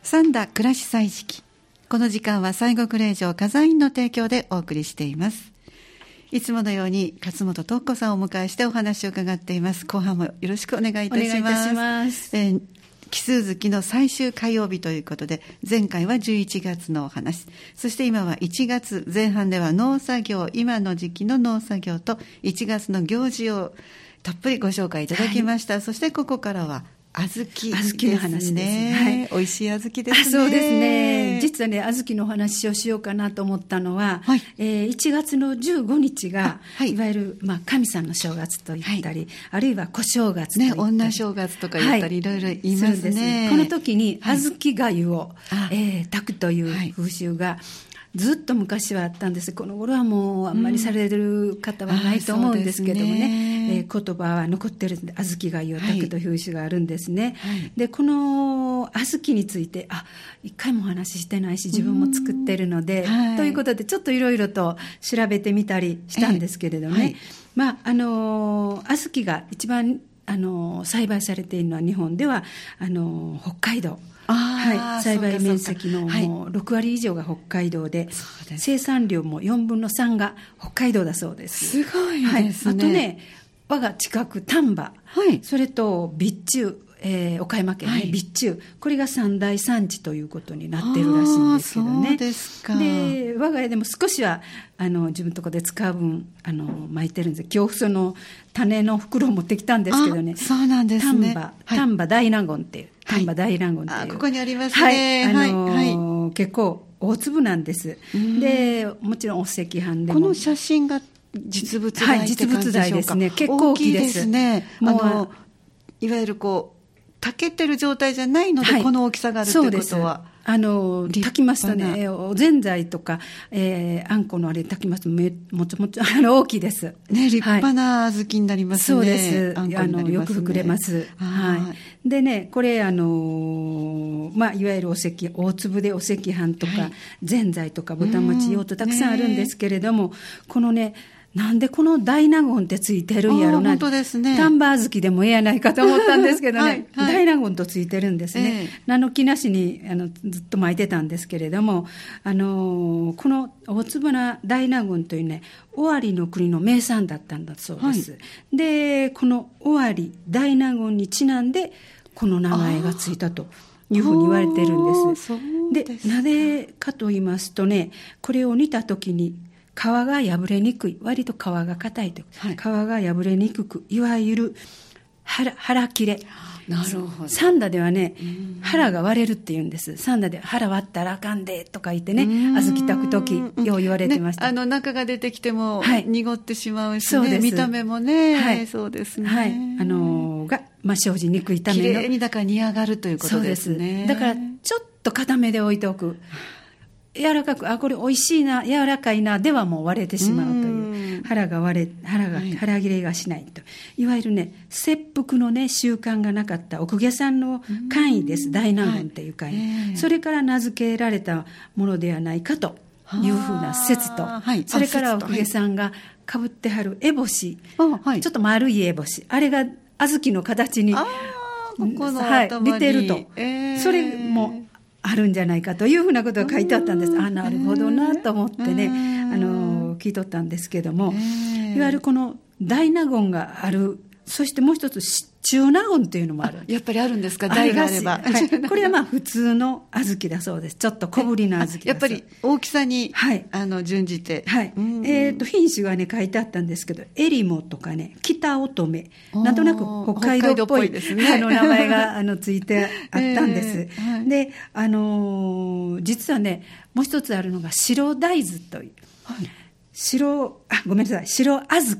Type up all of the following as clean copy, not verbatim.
三田暮らし歳時記。この時間は西国霊場火山院の提供でお送りしています。いつものように勝本徳子さんをお迎えしてお話を伺っています。後半もよろしくお願いいたします。 お願いいたします。 奇数月の最終火曜日ということで、前回は11月のお話、そして今は1月前半では農作業、今の時期の農作業と1月の行事をたっぷりご紹介いただきました。そしてここからは小豆の話ですね。はい、美味しい小豆ですね。 そうですね。実はね、小豆のお話をしようかなと思ったのは、はい、1月の15日が、はい、いわゆる、神さんの正月と言ったり、はい、あるいは小正月と言ったり、 女正月とか言ったり、いろいろ言いますね。 この時に小豆がゆを、炊くという風習が、ずっと昔はあったんです。この頃はもうあんまりされる方はないと思うんですけどもね、言葉は残ってるんで、小豆がゆを炊くという風習があるんですね。はい、でこの小豆について一回もお話ししてないし、自分も作ってるので、ということでちょっといろいろと調べてみたりしたんですけれどね、小豆が一番栽培されているのは日本では北海道、栽培面積のもう6割以上が北海道で、生産量も4分の3が北海道だそうです。 すごいですね。 あとね、我が近く丹波、それと備中、岡山県ね、備中、これが三大産地ということになっているらしいんですけどね。 そうですか。 で我が家でも少しは自分のところで使う分巻いてるんです。今日その種の袋を持ってきたんですけどね。 そうなんですね。 丹波大納言っていう、丹波大納言っていう、 ここにありますね。 結構大粒なんです。でもちろんお赤飯でも、 この写真が実物大って感じでしょうか。実物大ですね。結構大きいです。 ね。 いわゆる炊けてる状態じゃないので、この大きさがあるということは、 炊きますとね、おぜんざいとか、あんこのあれ炊きますともちもち大きいです。 ね、立派な小豆になりますね。 そうです。よく膨れます。でね、これいわゆる大粒でお赤飯とか、ぜんざいとか豚餅用途たくさんあるんですけれども、このね、なんでこの大納言ってついてるんやろな。 本当ですね。 丹波小豆でもええやないかと思ったんですけどね、大納言とついてるんですね。名の気なしにずっと巻いてたんですけれども、この大粒な大納言というね、尾張の国の名産だったんだそうです。でこの尾張大納言にちなんでこの名前がついたというふうに言われてるんです。でなぜかと言いますとね、これを煮た時に皮が破れにくい、割と皮が硬いと、皮が破れにくく、いわゆる腹切れ。 なるほど。 三田ではね、腹が割れるって言うんです。三田で腹割ったらあかんでとか言ってね、小豆炊く時よう言われてました。 中が出てきても濁ってしまうしね、見た目もね、そうですね。 生じにくいための。 きれいにだから煮上がるということですね。 だからちょっと固めで置いておく。柔らかく、これ美味しいな、柔らかいなではもう割れてしまうという、腹切れがしないと、いわゆるね、切腹のね習慣がなかったお公家さんの官位です。大納言っていう官位、それから名付けられたものではないかというふうな説と、それからお公家さんがかぶってはる烏帽子、ちょっと丸い烏帽子、あれが小豆の形に似てると、それもあるんじゃないかというふうなことが書いてあったんです。なるほどなと思ってね、聞いとったんですけども、いわゆるこの大納言がある、そしてもう一つ中納言というのもある。 やっぱりあるんですか、大があれば。 これは普通の小豆だそうです。ちょっと小ぶりな小豆だそう。 やっぱり大きさに、準じて。 品種がね書いてあったんですけど、エリモとかね、北乙女、なんとなく北海道っぽいですね。名前がついてあったんです。で、実はね、もう一つあるのが白大豆という。白小豆。白大豆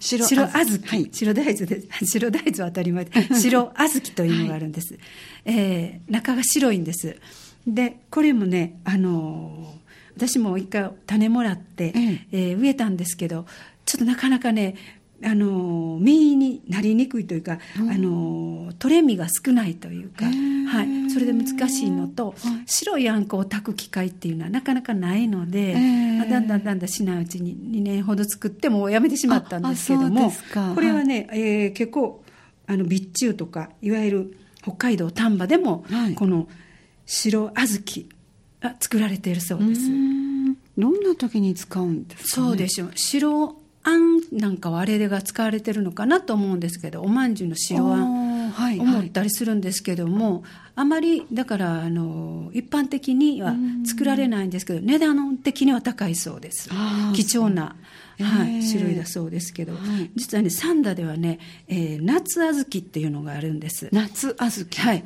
です。白大豆は当たり前で、白小豆というのがあるんです。中が白いんです。で、これもね、私も一回種もらって、植えたんですけど、ちょっとなかなかね、実になりにくいというか、取れ実が少ないというか、それで難しいのと、白いあんこを炊く機会っていうのはなかなかないので、だんだんしないうちに2年ほど作ってもうやめてしまったんですけども、これはね、結構備中とかいわゆる北海道丹波でも、この白小豆が作られているそうです。 どんな時に使うんですかね。 そうでしょう。白あんなんかはあれが使われてるのかなと思うんですけど、おまんじゅうの白あん、思ったりするんですけども、あまりだから一般的には作られないんですけど、値段的には高いそうです。貴重な、種類だそうですけど、実はね、三田ではね、夏小豆っていうのがあるんです。 夏小豆、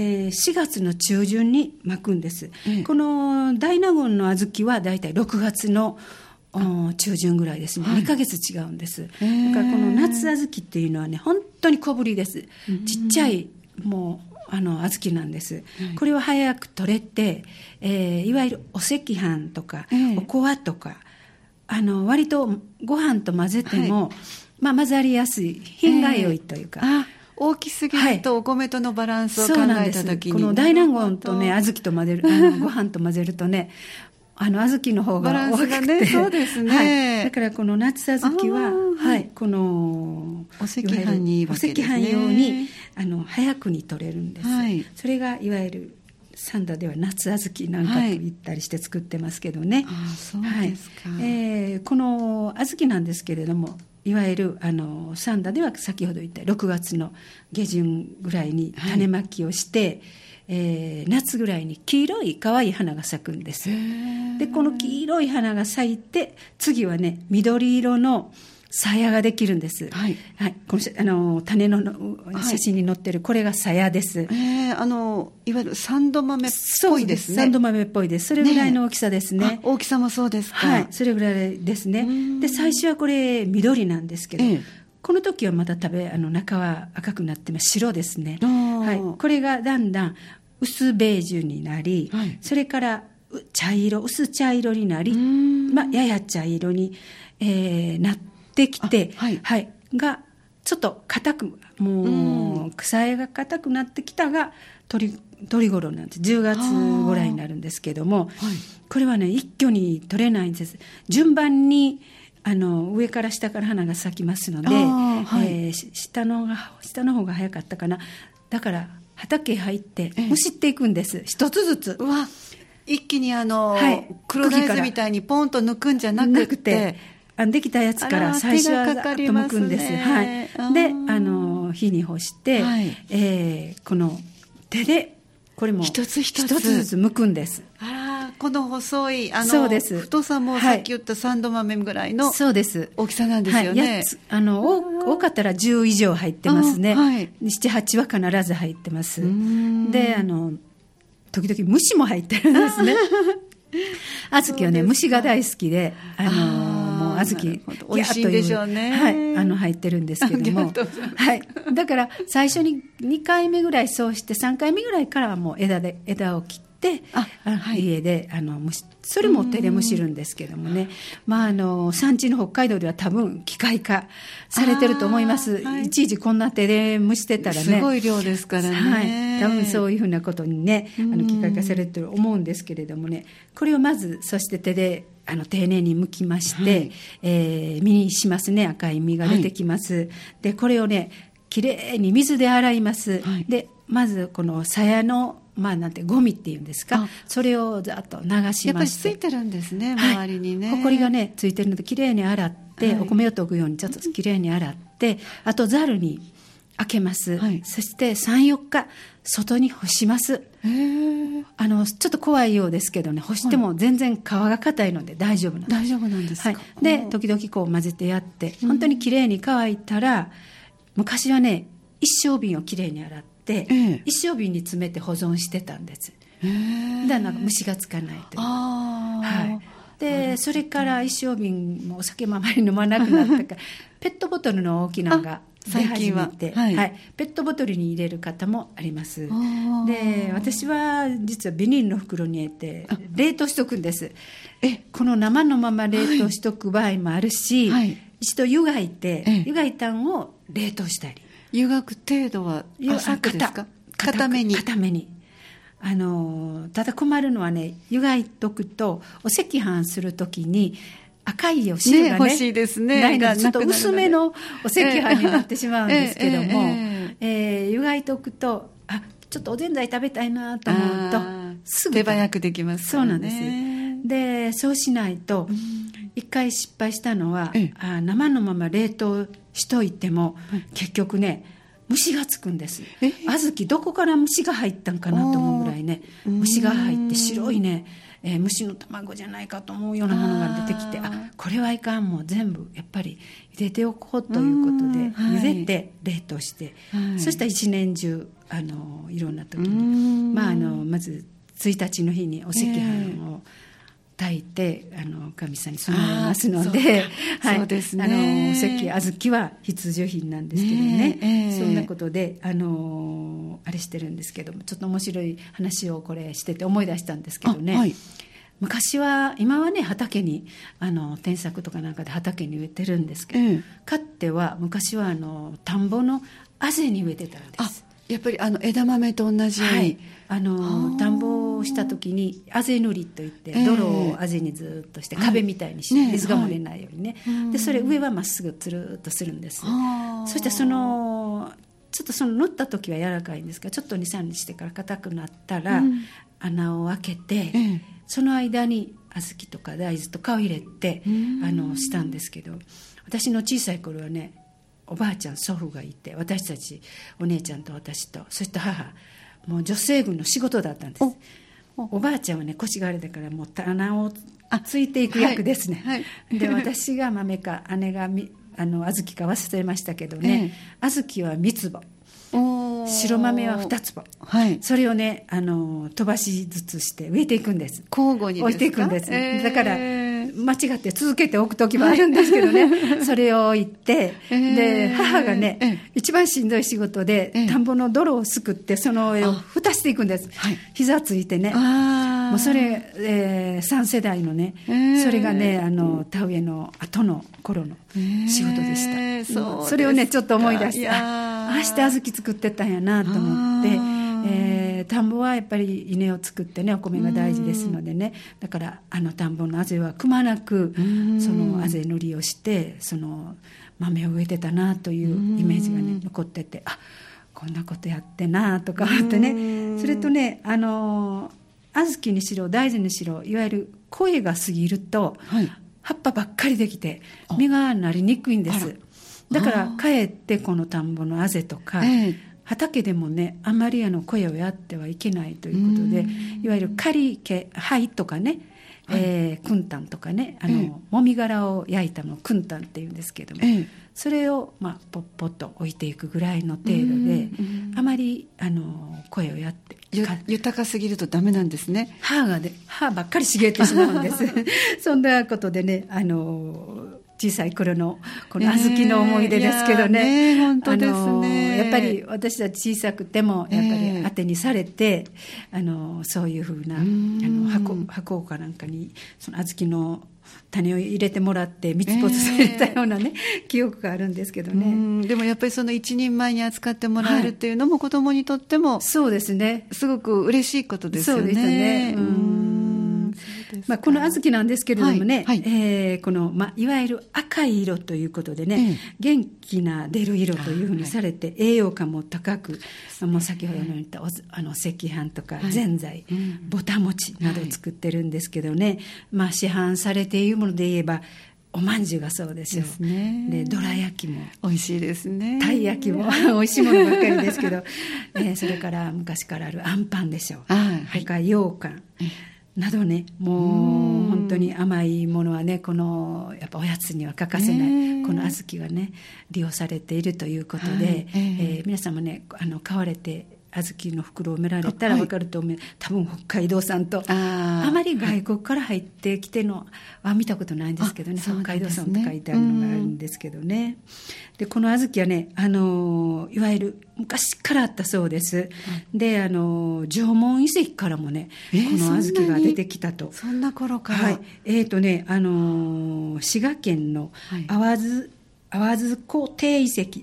4月の中旬に巻くんです。この大納言の小豆はだいたい6月の中旬ぐらいですね、2ヶ月違うんです。だからこの夏小豆っていうのはね、本当に小ぶりです。ちっちゃいもう小豆なんです。これを早く取れて、いわゆるお赤飯とか、おこわとか、割とご飯と混ぜても、混ざりやすい品が良いというか、 大きすぎるとお米とのバランスを考えた時に、 この大納言とね、小豆と混ぜるご飯と混ぜるとね、小豆の方が大きくて、 そうですね、 だからこの夏小豆は、このお赤飯にいいわけですね。 お赤飯用に早くに取れるんです。それがいわゆる三田では夏小豆なんかと言ったりして作ってますけどね。 そうですか。 この小豆なんですけれども、いわゆる三田では先ほど言った6月の下旬ぐらいに種まきをして、夏ぐらいに黄色い可愛い花が咲くんです。でこの黄色い花が咲いて、次はね、緑色の鞘ができるんです。この種の写真に載ってるこれが鞘です。 いわゆるサンド豆っぽいですね。 サンド豆っぽいです。それぐらいの大きさですね。 大きさもそうですか。 それぐらいですね。で最初はこれ緑なんですけど、この時はまだ中は赤くなってます。白ですね。これがだんだん薄ベージュになり、それから薄茶色になり、やや茶色に、なってきて、がちょっと硬く、もう草絵が硬くなってきたが取り頃なんです。10月ぐらいになるんですけども、これはね、一挙に取れないんです。順番に上から下から花が咲きますので、下の方が早かったかな。だから畑へ入ってむしっていくんです、一つずつ。 一気に黒大豆みたいにポンと抜くんじゃなくて、 できたやつから最初はざっと剥くんです。で火に干して、この手でこれも一つずつ剥くんです。 この細いそうです、 太さもさっき言ったサンド豆ぐらいの大きさなんですよね。 多かったら10以上入ってますね。7、8は必ず入ってます。で時々虫も入ってるんですね。小豆はね、虫が大好きで、もう小豆美味しいんでしょうね。 入ってるんですけども、だから最初に2回目ぐらいそうして、3回目ぐらいからはもう枝を切って、家でそれも手でむしるんですけどもね、産地の北海道では多分機械化されてると思います。いちいちこんな手で蒸してたらね、 すごい量ですからね。 多分そういうふうなことにね、機械化されてると思うんですけれどもね、これをまずそして手で丁寧に剥きまして、実にしますね。赤い実が出てきます。でこれをね、きれいに水で洗います。でまずこの鞘のなんてゴミっていうんですか、それをざっと流しまして、 やっぱりついてるんですね、周りにね。 ほこりがねついてるのできれいに洗って、お米を研ぐようにちょっときれいに洗って、あとざるに開けます。そして3、4日外に干します。ちょっと怖いようですけどね、干しても全然皮が硬いので大丈夫なんです。 大丈夫なんですか。 で時々こう混ぜてやって、本当にきれいに乾いたら、昔はね一升瓶をきれいに洗って、一升瓶に詰めて保存してたんです。だから虫がつかないという。でそれから一升瓶もお酒もあまり飲まなくなったからペットボトルの大きなのが出始めて、ペットボトルに入れる方もあります。で私は実はビニールの袋に入れて冷凍しとくんです。この生のまま冷凍しとく場合もあるし、一度湯がいて、湯がいたんを冷凍したり。 湯がく程度は浅くですか？固めに。 ただ困るのはね、湯がいとくとお赤飯するときに赤いお汁がね、 欲しいですね。 ないのでちょっと薄めのお赤飯になってしまうんですけども、湯がいとくとちょっとおぜんざい食べたいなと思うとすぐ手早くできますからね。 そうなんです。でそうしないと、一回失敗したのは、生のまま冷凍しといても、結局ね虫がつくんです。小豆どこから虫が入ったんかなと思うぐらいね、虫が入って白いね、虫の卵じゃないかと思うようなものが出てきて、これはいかん、もう全部やっぱり茹でておこうということで、茹でて冷凍して、そしたら一年中いろんな時に、まず1日の日にお赤飯を炊いて神さんに供えますので、 そうですね、 お小豆は必需品なんですけどね、そんなことであれしてるんですけども、ちょっと面白い話をこれしてて思い出したんですけどね、昔は、今はね畑に転作とかなんかで畑に植えてるんですけど、かつては昔は田んぼのあぜに植えてたんです。 やっぱり枝豆と同じように、 田んぼをした時にあぜ塗りといって、泥をあぜにずっとして壁みたいにして、水が漏れないようにね、でそれ上はまっすぐつるっとするんです。そしてちょっと塗った時は柔らかいんですが、ちょっと 2,3 日してから硬くなったら、穴を開けて、その間に小豆とか大豆とかを入れてしたんですけど、私の小さい頃はね、おばあちゃん祖父がいて、私たちお姉ちゃんと私とそして母、もう女性軍の仕事だったんです。おばあちゃんはね腰があれだから、もう棚をついていく役ですね、で私が豆か姉が小豆か忘れましたけどね、小豆は3坪、白豆は2坪、それをね飛ばしずつして植えていくんです。 交互にですか？ 置いていくんです、だから間違って続けておく時もあるんですけどね、それを置いて、で母がね、一番しんどい仕事で、田んぼの泥をすくってその上を蓋していくんです、膝ついてね、もうそれ、3世代のね、それがね田植えの後の頃の仕事でした、それをねちょっと思い出して、ああして小豆作ってたんやなと思って、田んぼはやっぱり稲を作ってね、お米が大事ですのでね、だから田んぼのあぜはくまなくそのあぜ塗りをしてその豆を植えてたなというイメージがね残ってて、こんなことやってなとか思ってね、それとね小豆にしろ大豆にしろ、いわゆる声が過ぎると、葉っぱばっかりできて実がなりにくいんです。だからかえってこの田んぼのあぜとか、畑でもねあまり声をやってはいけないということで、いわゆる刈り毛灰とかね、くんたんとかね、もみ殻を焼いたのをくんたんっていうんですけども、それをポッポッと置いていくぐらいの程度で、あまり声をやって豊かすぎるとダメなんですね。 歯ばっかり茂ってしまうんですそんなことでね小さい頃のこの小豆の思い出ですけどね、 本当ですね。 やっぱり私たち小さくてもやっぱり当てにされて、そういうふうな箱かなんかにその小豆の種を入れてもらってみつぽつされたようなね、記憶があるんですけどね。 でもやっぱりその一人前に扱ってもらえるっていうのも子供にとっても、 そうですね、 すごく嬉しいことですよね。 そうですね。この小豆なんですけれどもね、このいわゆる赤い色ということでね、元気な出る色というふうにされて、栄養価も高く、もう先ほどの言った赤飯とかぜんざい、ぼた餅などを作ってるんですけどね、市販されているもので言えばおまんじゅうがそうですよね。でどら焼きも美味しいですね。 たい焼きも美味しいものばっかりですけど、それから昔からあるあんパンでしょう、それから羊羹などね、もう本当に甘いものはね、やっぱおやつには欠かせないこの小豆がね利用されているということで、皆さんもね買われて小豆の袋を埋められたら分かると思う、多分北海道産と あまり外国から入ってきてのは見たことないんですけどね、北海道産と書いてあるのがあるんですけどね。でこの小豆はねいわゆる昔からあったそうです、で縄文遺跡からもねこの小豆が出てきたと。 そんな頃から、 滋賀県の淡津湖低遺跡、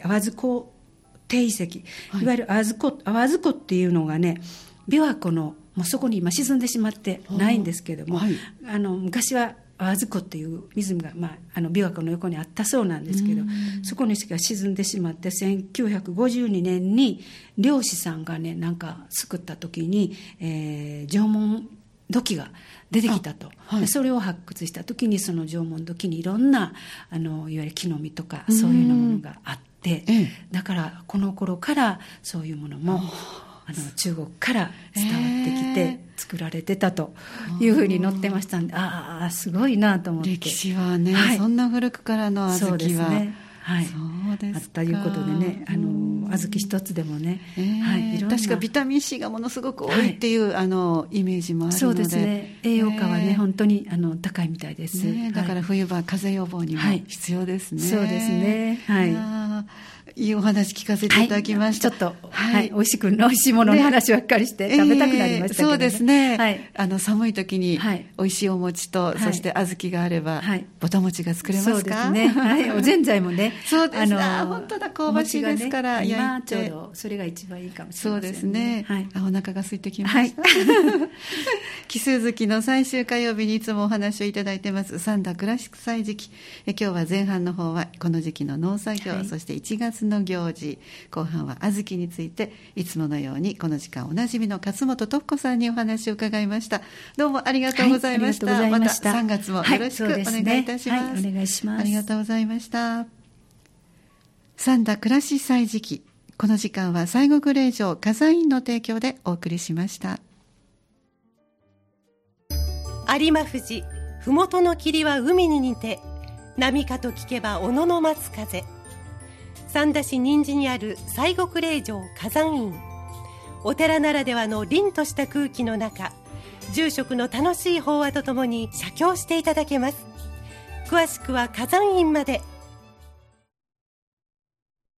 いわゆる淡津湖っていうのがね、琵琶湖のもうそこに今沈んでしまってないんですけども、昔は阿波湖っていう湖が、琵琶湖の横にあったそうなんですけど、そこにしか沈んでしまって、1952年に漁師さんがねなんか救った時に、縄文土器が出てきたと、はい、でそれを発掘した時にその縄文土器にいろんないわゆる木の実とかそういうものがあって、だからこの頃からそういうものも中国から伝わってきて作られてたというふうに載ってましたんで、すごいなと思って。 歴史はね、はい、そんな古くからの小豆はそうですね、 はい、そうですか。あったいうことでね、小豆一つでもね、 はい、確かビタミン C がものすごく多いっていう、イメージもあるので、 そうですね、栄養価はね、本当に高いみたいです、 だから冬場風邪予防にも必要ですね、 そうですね、はい、 いいお話聞かせていただきました。 ちょっと、美味しいものの話ばっかりして食べたくなりましたけどね。 そうですね。寒い時に美味しいお餅と、そして小豆があれば、ぼた餅が作れますか？ そうですね。おぜんざいもね。 そうです。本当だ、香ばしいですから、 今ちょうどそれが一番いいかもしれませんね。 そうですね。お腹が空いてきました。奇数月の最終火曜日にいつもお話をいただいてます三田倉敷祭時期。今日は前半の方はこの時期の農作業、そして1月の行事、後半は小豆について、いつものようにこの時間おなじみの勝本徳子さんにお話を伺いました。どうもありがとうございました。また3月もよろしくお願いいたします。 お願いします。 ありがとうございました。三田倉敷祭時期、この時間は西国霊場火山院の提供でお送りしました。 有馬富士ふもとの霧は海に似て、波かと聞けば小野の松風。三田市人参にある西国霊場火山院、お寺ならではの凛とした空気の中、住職の楽しい法話とともに写経していただけます。詳しくは火山院まで。